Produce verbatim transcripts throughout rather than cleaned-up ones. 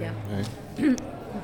gracias. Eh.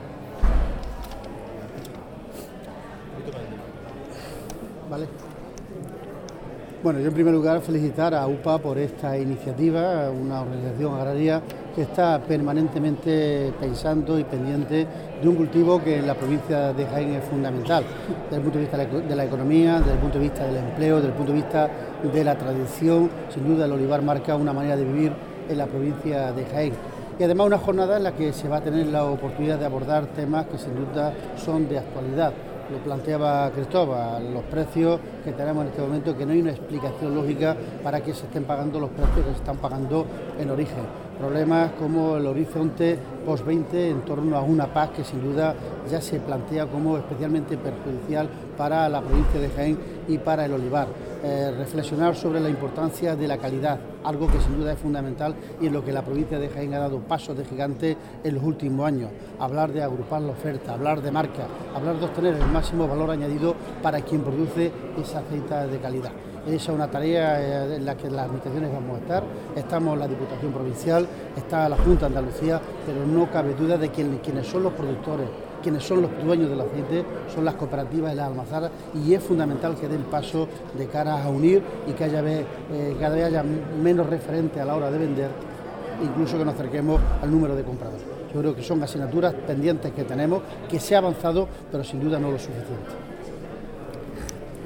Vale. Bueno, yo en primer lugar felicitar a U P A por esta iniciativa, una organización agraria que está permanentemente pensando y pendiente de un cultivo que en la provincia de Jaén es fundamental, desde el punto de vista de la economía, desde el punto de vista del empleo, desde el punto de vista de la tradición. Sin duda el olivar marca una manera de vivir en la provincia de Jaén. Y además una jornada en la que se va a tener la oportunidad de abordar temas que sin duda son de actualidad. Lo planteaba Cristóbal, los precios que tenemos en este momento, que no hay una explicación lógica para que se estén pagando los precios que se están pagando en origen. Problemas como el horizonte post veinte en torno a una P A C que sin duda ya se plantea como especialmente perjudicial para la provincia de Jaén y para el olivar. Eh, reflexionar sobre la importancia de la calidad, algo que sin duda es fundamental y en lo que la provincia de Jaén ha dado pasos de gigante en los últimos años. Hablar de agrupar la oferta, hablar de marca, hablar de obtener el máximo valor añadido para quien produce esa aceite de calidad. Esa es una tarea en la que las administraciones vamos a estar. Estamos en la Diputación Provincial, está la Junta de Andalucía, pero no cabe duda de que quienes son los productores, quienes son los dueños del aceite, son las cooperativas y las almazaras, y es fundamental que den paso de cara a unir y que haya, eh, cada vez haya menos referentes a la hora de vender, incluso que nos acerquemos al número de compradores. Yo creo que son asignaturas pendientes que tenemos, que se ha avanzado, pero sin duda no lo suficiente.